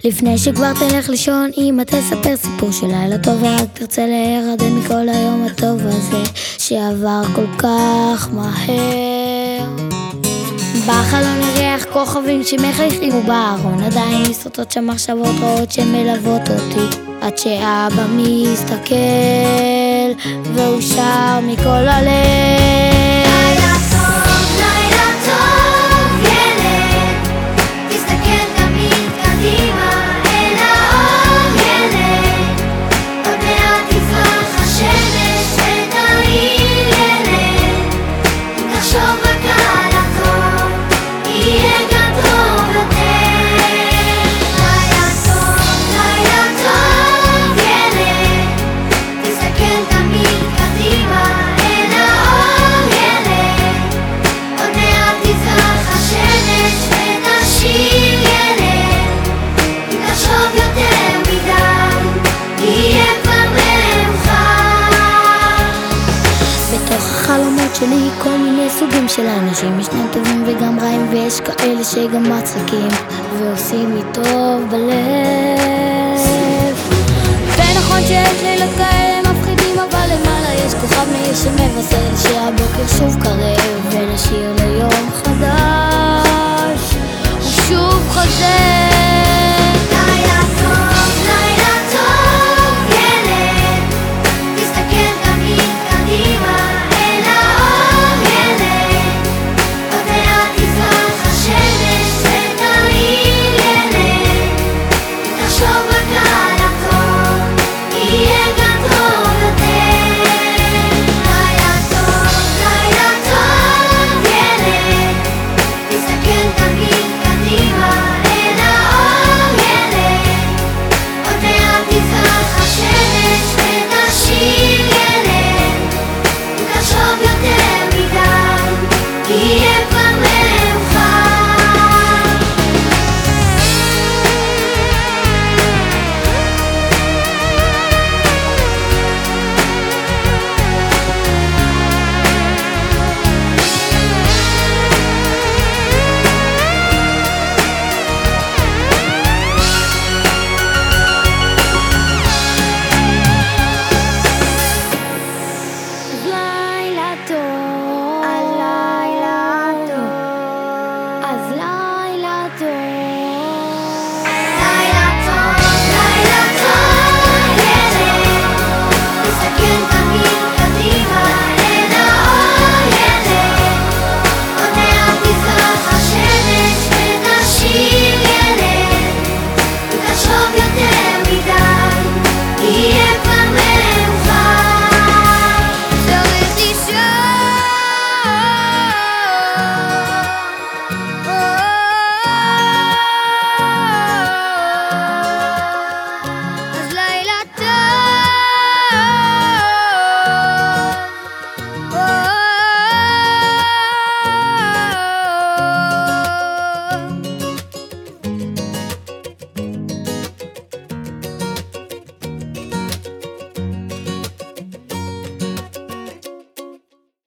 לפני שכבר תלך לישון, אמא תספר סיפור של לילה טוב, ורק תרצה להירדם מכל היום הטוב הזה שעבר כל כך מהר. בחלון נריח כוכבים שמחייכים ובארון עדיין מסתות שם מחשבות רעות שמלוות אותי, עד שאבא מסתכל והוא שר מכל הלב. החלומות שלי כל מיני סוגים של אנשים, ישנם טובים וגם רעים, ויש כאלה שגם מצחיקים ועושים לי טוב בלב. ונכון שיש לילות כאלה מפחידים, אבל למעלה יש כוכב מאיר שמבשר שהבוקר שוב קרב, ונשאיר ליום חדש ושוב חוזר.